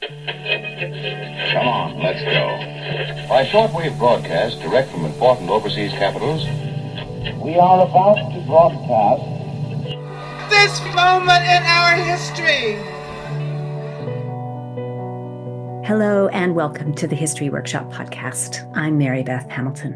Come on, let's go. By shortwave broadcast direct from important overseas capitals, we are about to broadcast this moment in our history. Hello and welcome to the History Workshop podcast. I'm Mary Beth Hamilton.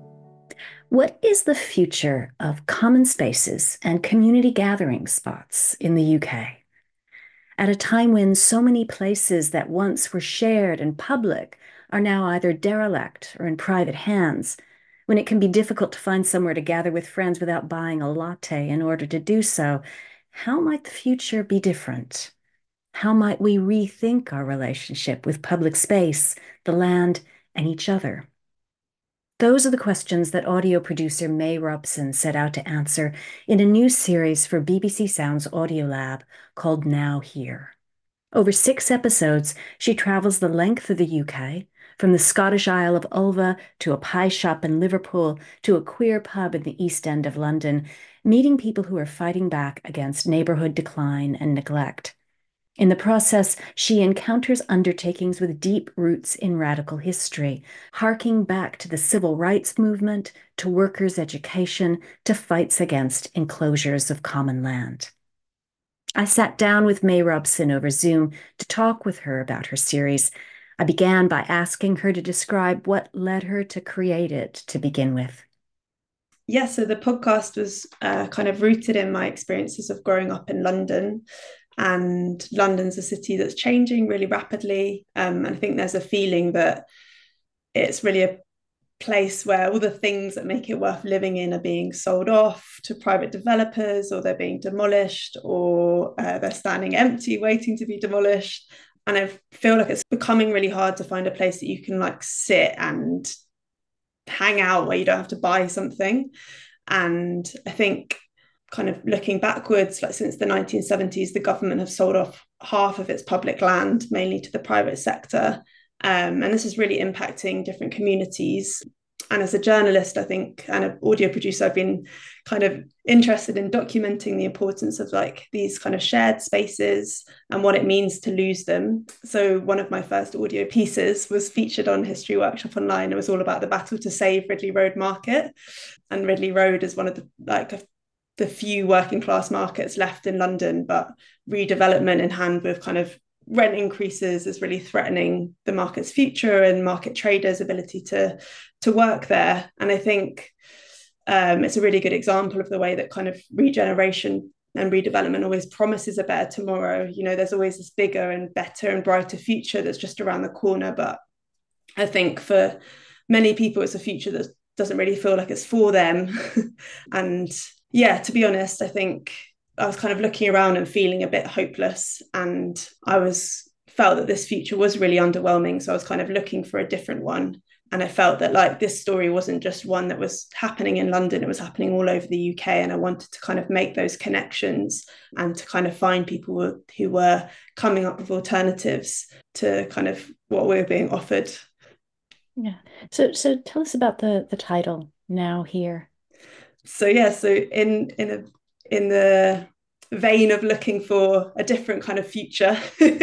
What is the future of common spaces and community gathering spots in the UK? At a time when so many places that once were shared and public are now either derelict or in private hands, when it can be difficult to find somewhere to gather with friends without buying a latte in order to do so, how might the future be different? How might we rethink our relationship with public space, the land, and each other? Those are the questions that audio producer May Robson set out to answer in a new series for BBC Sound's Audiolab called Now Here. Over 6 episodes, she travels the length of the UK, from the Scottish Isle of Ulva to a pie shop in Liverpool to a queer pub in the East End of London, meeting people who are fighting back against neighbourhood decline and neglect. In the process, she encounters undertakings with deep roots in radical history, harking back to the civil rights movement, to workers' education, to fights against enclosures of common land. I sat down with May Robson over Zoom to talk with her about her series. I began by asking her to describe what led her to create it to begin with. Yeah, so the podcast was kind of rooted in my experiences of growing up in London. And London's a city that's changing really rapidly. And I think there's a feeling that it's really a place where all the things that make it worth living in are being sold off to private developers, or they're being demolished, or they're standing empty waiting to be demolished. And I feel like it's becoming really hard to find a place that you can like sit and hang out where you don't have to buy something. And I think kind of looking backwards, like since the 1970s, the government have sold off half of its public land, mainly to the private sector. And this is really impacting different communities. And as a journalist, I think, and an audio producer, I've been kind of interested in documenting the importance of like these kind of shared spaces and what it means to lose them. So one of my first audio pieces was featured on History Workshop Online. It was all about the battle to save Ridley Road Market. And Ridley Road is one of the few working class markets left in London, but redevelopment in hand with kind of rent increases is really threatening the market's future and market traders' ability to work there. And I think it's a really good example of the way that kind of regeneration and redevelopment always promises a better tomorrow. You know, there's always this bigger and better and brighter future that's just around the corner. But I think for many people, it's a future that doesn't really feel like it's for them. And yeah, to be honest, I think I was kind of looking around and feeling a bit hopeless, and felt that this future was really underwhelming. So I was kind of looking for a different one. And I felt that like this story wasn't just one that was happening in London, it was happening all over the UK. And I wanted to kind of make those connections and to kind of find people who were coming up with alternatives to kind of what we were being offered. Yeah. So tell us about the title, Now Here. So in the vein of looking for a different kind of future,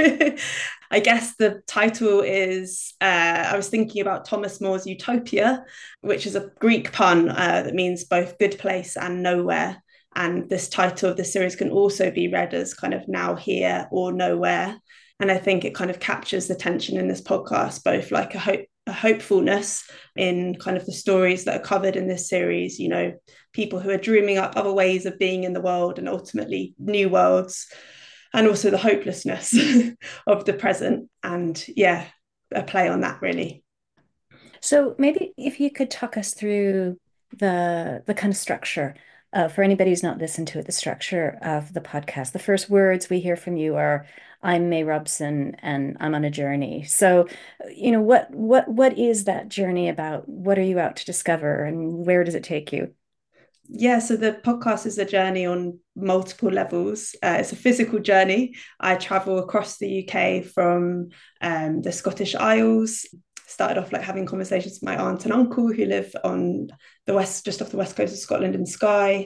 I guess the title is, I was thinking about Thomas More's Utopia, which is a Greek pun that means both good place and nowhere. And this title of the series can also be read as kind of now here or nowhere. And I think it kind of captures the tension in this podcast, both like a hopefulness in kind of the stories that are covered in this series, you know, people who are dreaming up other ways of being in the world and ultimately new worlds, and also the hopelessness of the present. And yeah, a play on that really. So maybe if you could talk us through the kind of structure, for anybody who's not listened to it, the structure of the podcast. The first words we hear from you are, I'm May Robson and I'm on a journey. So, you know, what is that journey about? What are you out to discover and where does it take you? Yeah, so the podcast is a journey on multiple levels. It's a physical journey. I travel across the UK from the Scottish Isles. Started off like having conversations with my aunt and uncle who live on the west, just off the west coast of Scotland in Skye.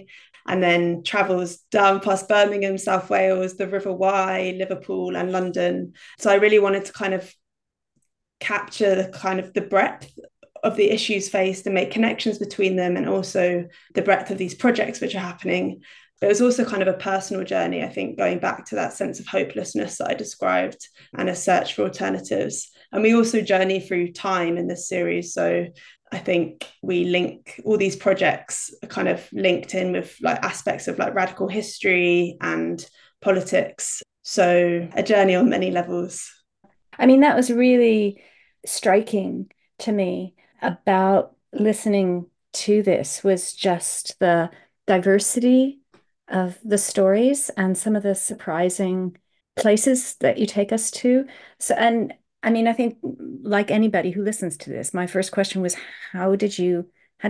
and then travels down past Birmingham, South Wales, the River Wye, Liverpool and London. So I really wanted to kind of capture the kind of the breadth of the issues faced and make connections between them, and also the breadth of these projects which are happening. But it was also kind of a personal journey, I think, going back to that sense of hopelessness that I described and a search for alternatives. And we also journey through time in this series. So I think we link all these projects kind of linked in with like aspects of like radical history and politics. So a journey on many levels. I mean, that was really striking to me about listening to this, was just the diversity of the stories and some of the surprising places that you take us to. So, and I mean, I think like anybody who listens to this, my first question was, how did you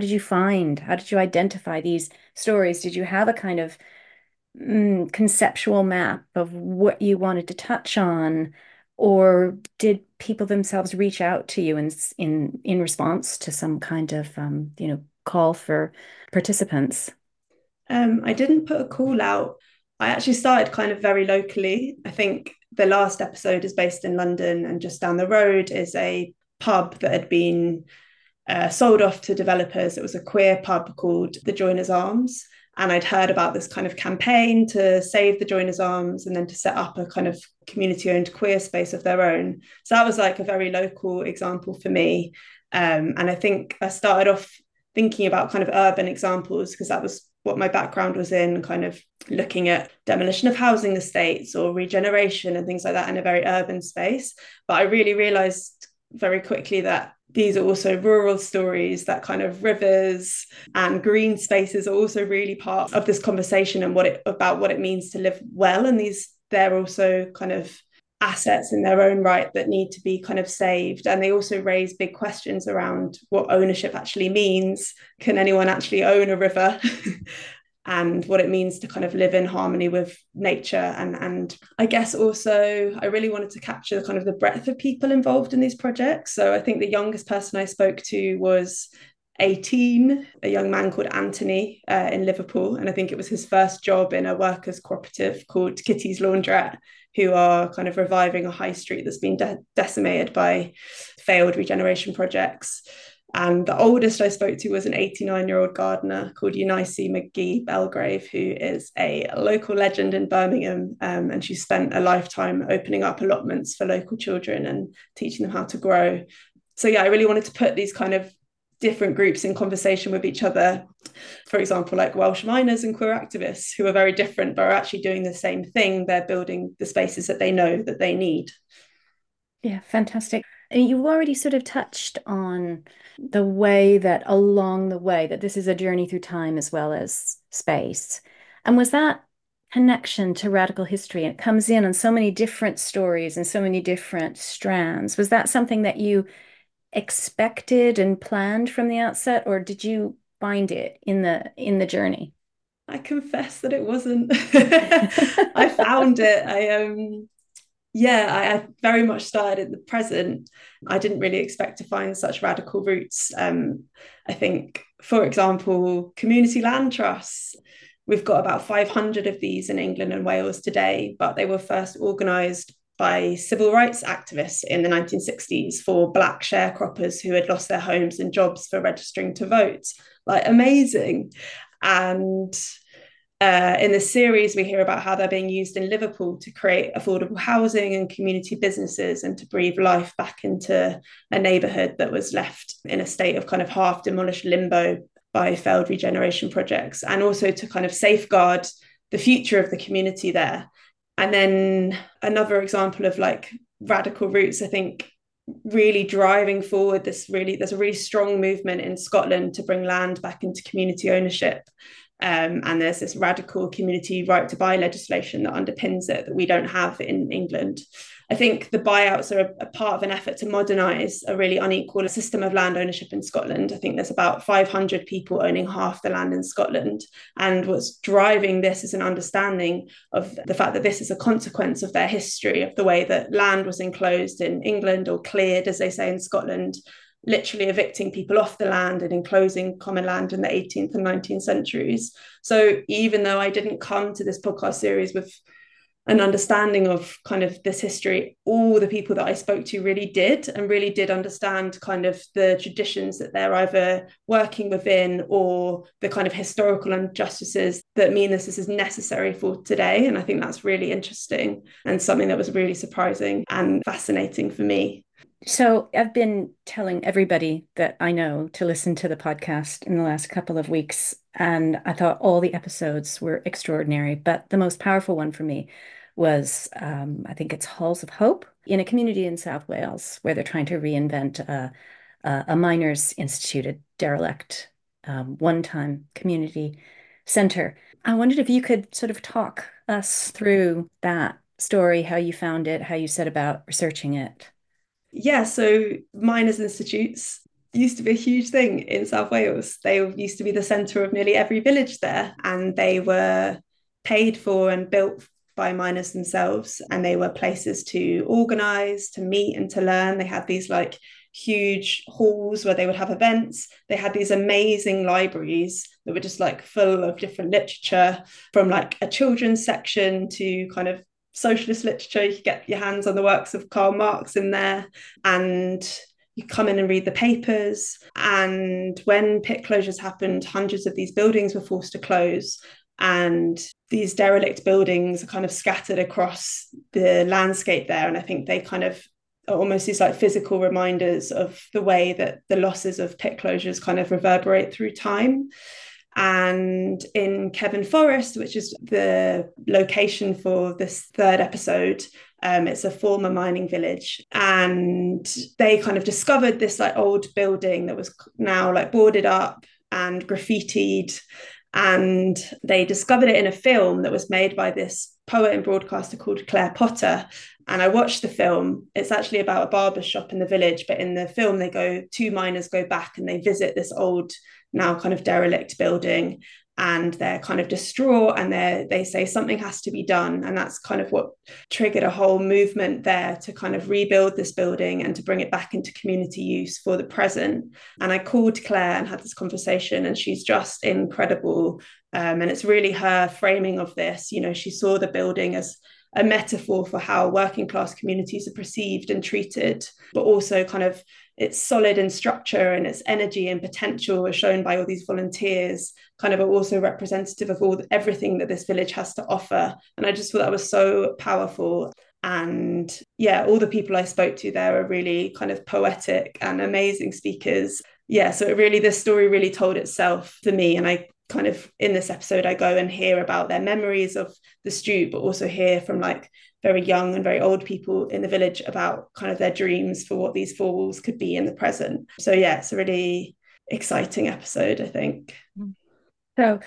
identify these stories? Did you have a kind of conceptual map of what you wanted to touch on? Or did people themselves reach out to you in response to some kind of call for participants? I didn't put a call out. I actually started kind of very locally. I think the last episode is based in London, and just down the road is a pub that had been sold off to developers. It was a queer pub called the Joiners Arms. And I'd heard about this kind of campaign to save the Joiners Arms and then to set up a kind of community-owned queer space of their own. So that was like a very local example for me. And I think I started off thinking about kind of urban examples, because that was what my background was in, kind of looking at demolition of housing estates or regeneration and things like that in a very urban space. But I really realised very quickly that these are also rural stories, that kind of rivers and green spaces are also really part of this conversation, and what it means to live well. And they're also kind of assets in their own right that need to be kind of saved. And they also raise big questions around what ownership actually means. Can anyone actually own a river? And what it means to kind of live in harmony with nature. And I guess also I really wanted to capture kind of the breadth of people involved in these projects. So I think the youngest person I spoke to was 18, a young man called Anthony in Liverpool. And I think it was his first job in a workers' cooperative called Kitty's Laundrette, who are kind of reviving a high street that's been decimated by failed regeneration projects. And the oldest I spoke to was an 89-year-old gardener called Eunice McGee Belgrave, who is a local legend in Birmingham. And she spent a lifetime opening up allotments for local children and teaching them how to grow. So yeah, I really wanted to put these kind of different groups in conversation with each other. For example, like Welsh miners and queer activists, who are very different, but are actually doing the same thing. They're building the spaces that they know that they need. Yeah, fantastic. And you already sort of touched on the way that along the way that this is a journey through time as well as space. And was that connection to radical history, and it comes in on so many different stories and so many different strands, was that something that you expected and planned from the outset, or did you find it in the journey? I confess that it wasn't. I found it. I very much started at the present. I didn't really expect to find such radical roots. I think, for example, community land trusts, we've got about 500 of these in England and Wales today, but they were first organised by civil rights activists in the 1960s for Black sharecroppers who had lost their homes and jobs for registering to vote. Like, amazing. And in this series, we hear about how they're being used in Liverpool to create affordable housing and community businesses, and to breathe life back into a neighbourhood that was left in a state of kind of half demolished limbo by failed regeneration projects, and also to kind of safeguard the future of the community there. And then another example of like radical roots, I think, really driving forward there's a really strong movement in Scotland to bring land back into community ownership. And there's this radical community right to buy legislation that underpins it that we don't have in England. I think the buyouts are a part of an effort to modernise a really unequal system of land ownership in Scotland. I think there's about 500 people owning half the land in Scotland. And what's driving this is an understanding of the fact that this is a consequence of their history, of the way that land was enclosed in England, or cleared, as they say in Scotland, literally evicting people off the land and enclosing common land in the 18th and 19th centuries. So even though I didn't come to this podcast series with an understanding of kind of this history, all the people that I spoke to really did understand kind of the traditions that they're either working within, or the kind of historical injustices that mean this is necessary for today. And I think that's really interesting and something that was really surprising and fascinating for me. So I've been telling everybody that I know to listen to the podcast in the last couple of weeks, and I thought all the episodes were extraordinary, but the most powerful one for me was, I think it's Halls of Hope, in a community in South Wales where they're trying to reinvent a miners' institute, a derelict one-time community centre. I wondered if you could sort of talk us through that story, how you found it, how you set about researching it. Yeah, so miners' institutes used to be a huge thing in South Wales. They used to be the centre of nearly every village there, and they were paid for and built by miners themselves, and they were places to organise, to meet and to learn. They had these like huge halls where they would have events. They had these amazing libraries that were just like full of different literature, from like a children's section to kind of socialist literature. You could get your hands on the works of Karl Marx in there, and you come in and read the papers. And when pit closures happened, hundreds of these buildings were forced to close, and these derelict buildings are kind of scattered across the landscape there. And I think they kind of are almost these like physical reminders of the way that the losses of pit closures kind of reverberate through time. And in Kevin Forest, which is the location for this third episode, it's a former mining village, and they kind of discovered this like old building that was now like boarded up and graffitied. And they discovered it in a film that was made by this poet and broadcaster called Claire Potter. And I watched the film. It's actually about a barber shop in the village, but in the film, two miners go back and they visit this old, now kind of derelict building, and they're kind of distraught, and they say something has to be done. And that's kind of what triggered a whole movement there to kind of rebuild this building and to bring it back into community use for the present. And I called Claire and had this conversation, and she's just incredible. And it's really her framing of this. You know, she saw the building as a metaphor for how working class communities are perceived and treated, but also kind of it's solid in structure, and its energy and potential are shown by all these volunteers, kind of are also representative of everything that this village has to offer. And I just thought that was so powerful. And yeah, all the people I spoke to there are really kind of poetic and amazing speakers. Yeah, so this story really told itself for me. And I kind of, in this episode, I go and hear about their memories of the Stute, but also hear from like very young and very old people in the village about kind of their dreams for what these four walls could be in the present. So yeah, it's a really exciting episode, I think. So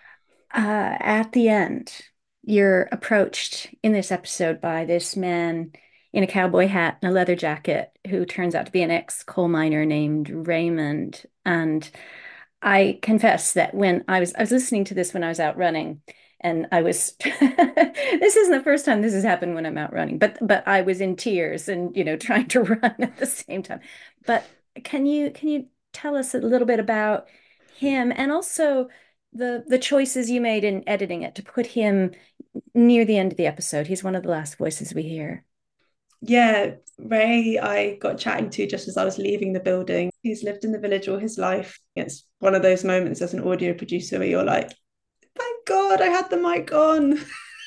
at the end, you're approached in this episode by this man in a cowboy hat and a leather jacket who turns out to be an ex-coal miner named Raymond. And I confess that when I was listening to this when I was out running, and I was this isn't the first time this has happened when I'm out running, but I was in tears and trying to run at the same time. But can you tell us a little bit about him, and also the choices you made in editing it to put him near the end of the episode? He's one of the last voices we hear. Yeah, Ray, I got chatting to just as I was leaving the building. He's lived in the village all his life. It's one of those moments as an audio producer where you're like, thank God I had the mic on.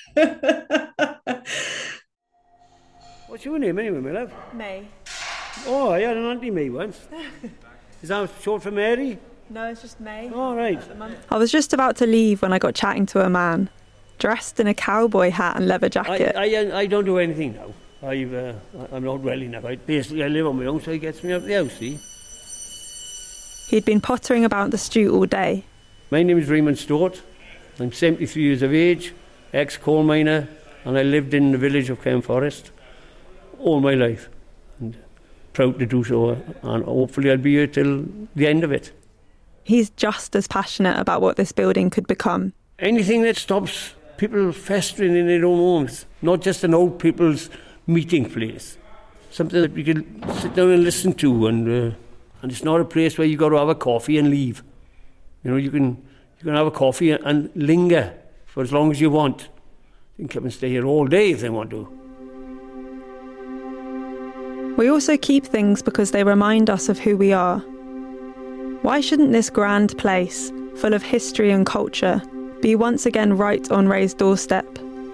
What's your name anyway, my love? May. Oh, I had an Auntie May once. Is that short for Mary? No, it's just May. Oh, right. I was just about to leave when I got chatting to a man, dressed in a cowboy hat and leather jacket. I don't do anything now. I'm not well enough. I live on my own, so he gets me out of the house, see? He'd been pottering about the Stute all day. My name is Raymond Stewart. I'm 73 years of age, ex-coal miner, and I lived in the village of Kevin Forest all my life. And proud to do so, and hopefully I'll be here till the end of it. He's just as passionate about what this building could become. Anything that stops people festering in their own homes, not just an old people's meeting place. Something that we can sit down and listen to and And it's not a place where you got to have a coffee and leave. You know, you can have a coffee and linger for as long as you want. You can come and stay here all day if they want to. We also keep things because they remind us of who we are. Why shouldn't this grand place, full of history and culture, be once again right on Ray's doorstep?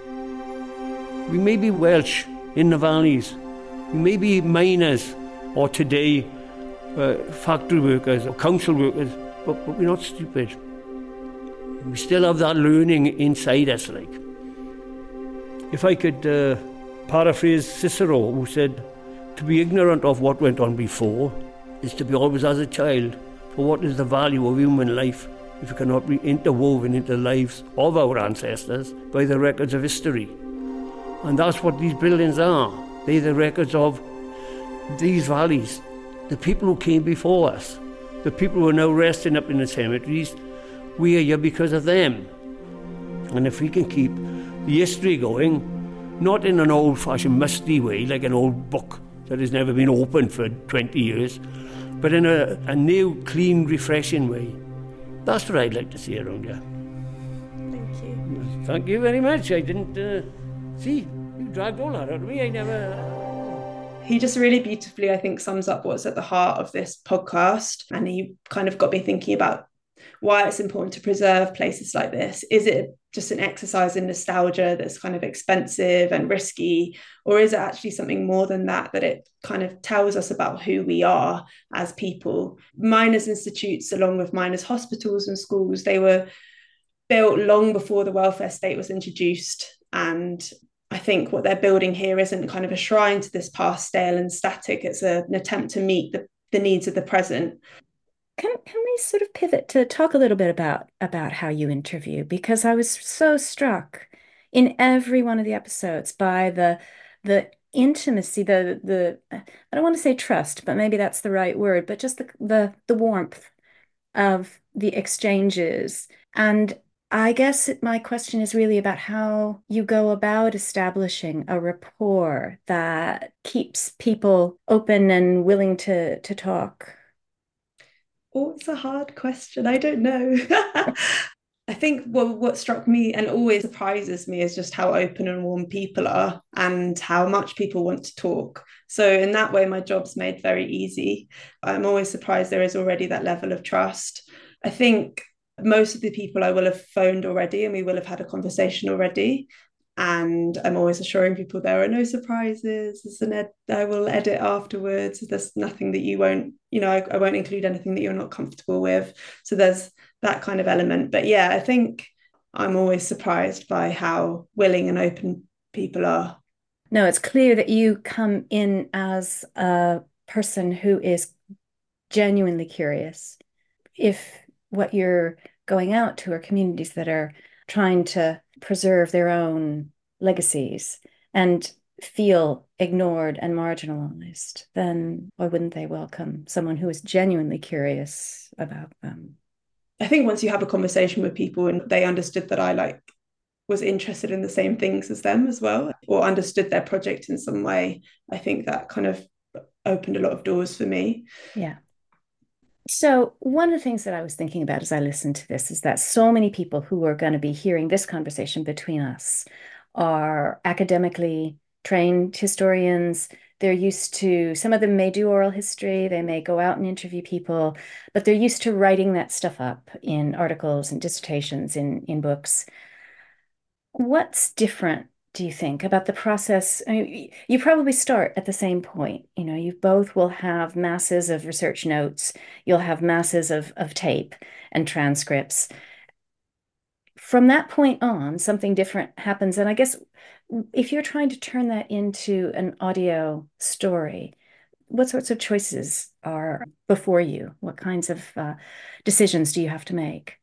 We may be Welsh in the valleys. We may be miners, or today factory workers or council workers, but we're not stupid. We still have that learning inside us, like. If I could paraphrase Cicero, who said, to be ignorant of what went on before is to be always as a child. For what is the value of human life if it cannot be interwoven into the lives of our ancestors by the records of history? And that's what these buildings are. They're the records of these valleys, the people who came before us, the people who are now resting up in the cemeteries. We are here because of them. And if we can keep the history going, not in an old-fashioned musty way, like an old book that has never been opened for 20 years, but in a new, clean, refreshing way. That's what I'd like to see around here. Thank you. Thank you very much. I didn't... see, you dragged all that out of me. I never... He just really beautifully, I think, sums up what's at the heart of this podcast. And he kind of got me thinking about why it's important to preserve places like this. Is it just an exercise in nostalgia that's kind of expensive and risky? Or is it actually something more than that, that it kind of tells us about who we are as people? Miners' institutes, along with miners' hospitals and schools, they were built long before the welfare state was introduced. And I think what they're building here isn't kind of a shrine to this past stale and static. It's an attempt to meet the needs of the present. Can we sort of pivot to talk a little bit about how you interview? Because I was so struck in every one of the episodes by the intimacy, the I don't want to say trust, but maybe that's the right word, but just the warmth of the exchanges. And I guess my question is really about how you go about establishing a rapport that keeps people open and willing to talk. Oh, it's a hard question. I don't know. I think what struck me and always surprises me is just how open and warm people are and how much people want to talk. So in that way, my job's made very easy. I'm always surprised there is already that level of trust. I think most of the people I will have phoned already and we will have had a conversation already. And I'm always assuring people there are no surprises. I will edit afterwards. There's nothing that you won't, I won't include anything that you're not comfortable with. So there's that kind of element. But yeah, I think I'm always surprised by how willing and open people are. No, it's clear that you come in as a person who is genuinely curious. If what you're going out to are communities that are trying to preserve their own legacies and feel ignored and marginalized, then why wouldn't they welcome someone who is genuinely curious about them? I think once you have a conversation with people and they understood that I was interested in the same things as them as well, or understood their project in some way, I think that kind of opened a lot of doors for me. Yeah. So one of the things that I was thinking about as I listened to this is that so many people who are going to be hearing this conversation between us are academically trained historians. They're used to, some of them may do oral history, they may go out and interview people, but they're used to writing that stuff up in articles and dissertations, in books. What's different, do you think, about the process? I mean, you probably start at the same point. You both will have masses of research notes. You'll have masses of tape and transcripts. From that point on, something different happens. And I guess if you're trying to turn that into an audio story, what sorts of choices are before you? What kinds of decisions do you have to make?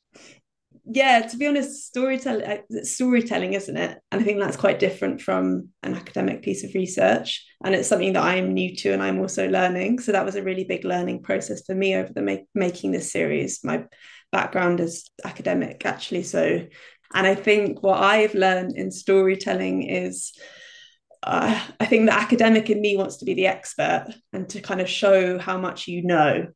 Yeah, to be honest, storytelling, isn't it? And I think that's quite different from an academic piece of research. And it's something that I'm new to and I'm also learning. So that was a really big learning process for me over the making this series. My background is academic, actually. And I think what I've learned in storytelling is I think the academic in me wants to be the expert and to kind of show how much you know.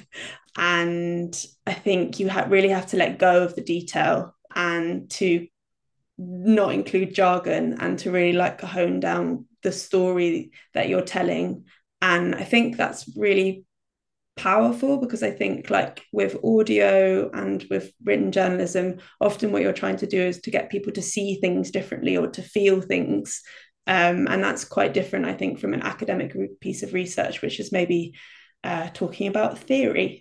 And I think you really have to let go of the detail and to not include jargon and to really like hone down the story that you're telling. And I think that's really powerful, because I think like with audio and with written journalism, often what you're trying to do is to get people to see things differently or to feel things. And that's quite different, I think, from an academic piece of research, which is maybe talking about theory.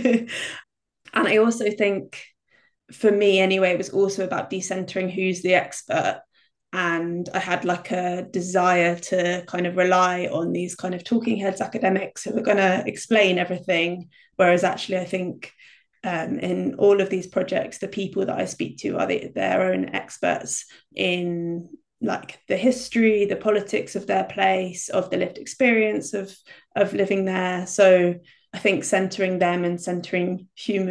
And I also think, for me anyway, it was also about decentering who's the expert. And I had like a desire to kind of rely on these kind of talking heads academics who are going to explain everything. Whereas actually, I think in all of these projects, the people that I speak to are their own experts in like the history, the politics of their place, of the lived experience of living there. So I think centering them and centering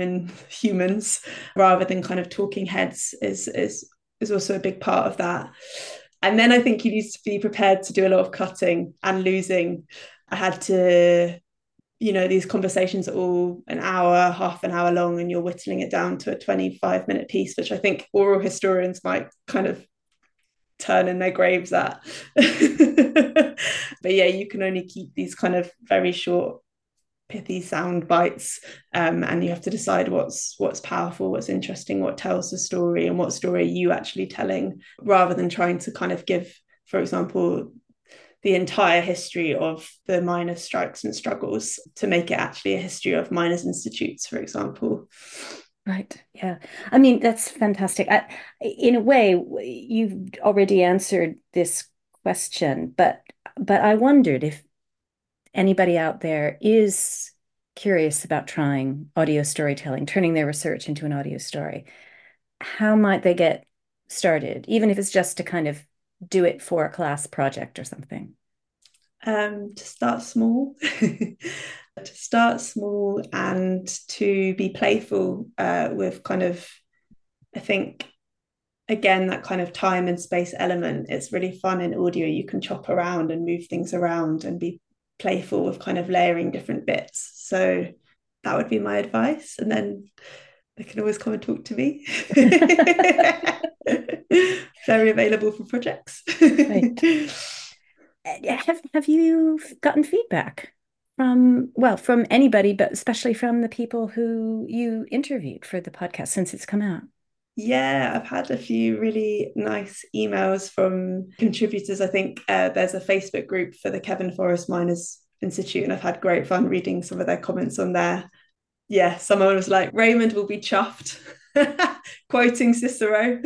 humans rather than kind of talking heads is also a big part of that. And then I think you need to be prepared to do a lot of cutting and losing. I had to, these conversations are all an hour, half an hour long, and you're whittling it down to a 25-minute piece, which I think oral historians might kind of turn in their graves at. But yeah, you can only keep these kind of very short, pithy sound bites, and you have to decide what's powerful, what's interesting, what tells the story, and what story are you actually telling, rather than trying to kind of give, for example, the entire history of the miners' strikes and struggles to make it actually a history of miners' institutes, for example. Right. Yeah. I mean, that's fantastic. In a way, you've already answered this question, but I wondered if anybody out there is curious about trying audio storytelling, turning their research into an audio story, how might they get started, even if it's just to kind of do it for a class project or something? To start small. To start small and to be playful with kind of, I think, again, that kind of time and space element. It's really fun in audio. You can chop around and move things around and be playful with kind of layering different bits. So that would be my advice. And then they can always come and talk to me. Very available for projects. Right. Have you gotten feedback from anybody, but especially from the people who you interviewed for the podcast since it's come out? Yeah, I've had a few really nice emails from contributors. I think there's a Facebook group for the Kevin Forrest Miners Institute, and I've had great fun reading some of their comments on there. Yeah, someone was like, Raymond will be chuffed, quoting Cicero.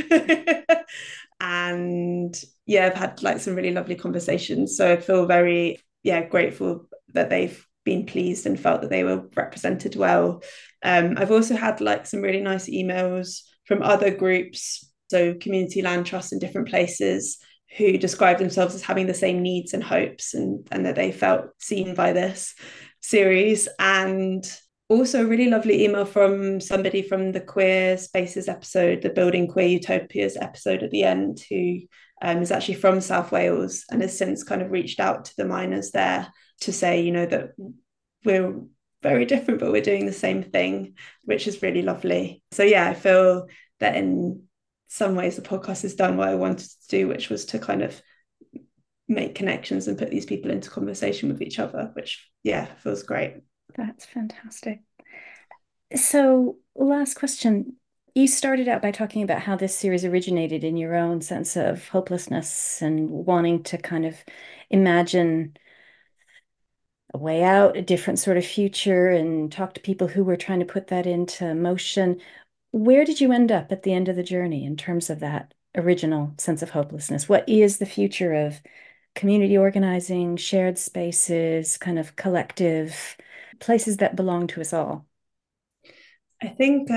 And yeah, I've had like some really lovely conversations. So I feel very, grateful that they've been pleased and felt that they were represented well. I've also had like some really nice emails from other groups, so Community Land Trust in different places, who describe themselves as having the same needs and hopes, and that they felt seen by this series. And also a really lovely email from somebody from the Queer Spaces episode, the Building Queer Utopias episode at the end, who is actually from South Wales and has since kind of reached out to the miners there to say, that we're very different, but we're doing the same thing, which is really lovely. So yeah, I feel that in some ways the podcast has done what I wanted to do, which was to kind of make connections and put these people into conversation with each other, which feels great. That's fantastic. So last question. You started out by talking about how this series originated in your own sense of hopelessness and wanting to kind of imagine a way out, a different sort of future, and talk to people who were trying to put that into motion. Where did you end up at the end of the journey in terms of that original sense of hopelessness? What is the future of community organizing, shared spaces, kind of collective places that belong to us all? I think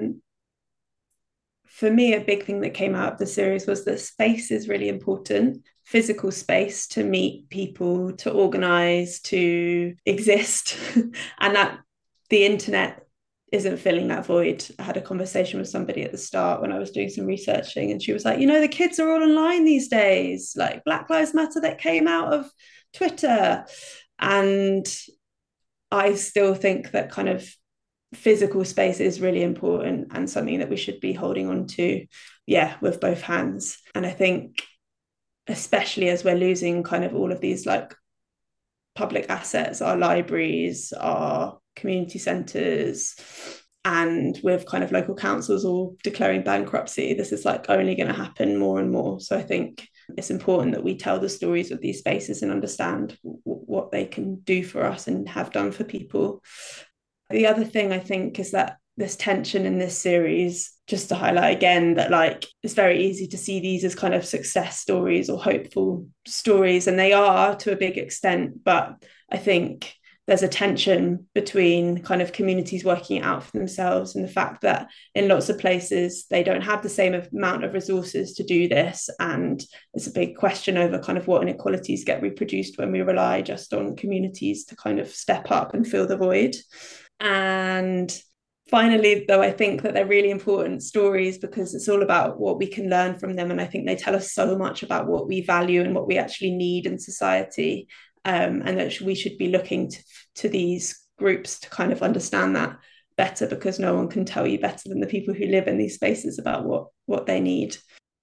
for me, a big thing that came out of the series was that space is really important. Physical space to meet people, to organize, to exist, and that the internet isn't filling that void. I had a conversation with somebody at the start when I was doing some researching, and she was like, the kids are all online these days, like Black Lives Matter that came out of Twitter. And I still think that kind of physical space is really important and something that we should be holding on to, with both hands. And I think especially as we're losing kind of all of these like public assets, our libraries, our community centres, and with kind of local councils all declaring bankruptcy, this is like only going to happen more and more. So I think it's important that we tell the stories of these spaces and understand what they can do for us and have done for people. The other thing I think is that this tension in this series, just to highlight again that like it's very easy to see these as kind of success stories or hopeful stories, and they are to a big extent, but I think there's a tension between kind of communities working it out for themselves and the fact that in lots of places they don't have the same amount of resources to do this, and it's a big question over kind of what inequalities get reproduced when we rely just on communities to kind of step up and fill the void. And finally, though, I think that they're really important stories because it's all about what we can learn from them. And I think they tell us so much about what we value and what we actually need in society. And that we should be looking to these groups to kind of understand that better, because no one can tell you better than the people who live in these spaces about what they need.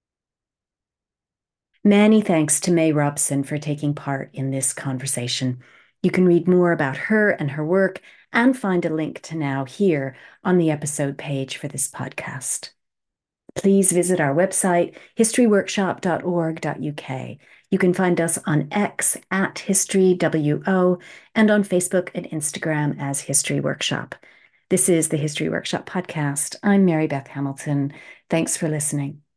Many thanks to May Robson for taking part in this conversation. You can read more about her and her work and find a link to Now here on the episode page for this podcast. Please visit our website, historyworkshop.org.uk. You can find us on X @HistoryWO and on Facebook and Instagram as History Workshop. This is the History Workshop podcast. I'm Mary Beth Hamilton. Thanks for listening.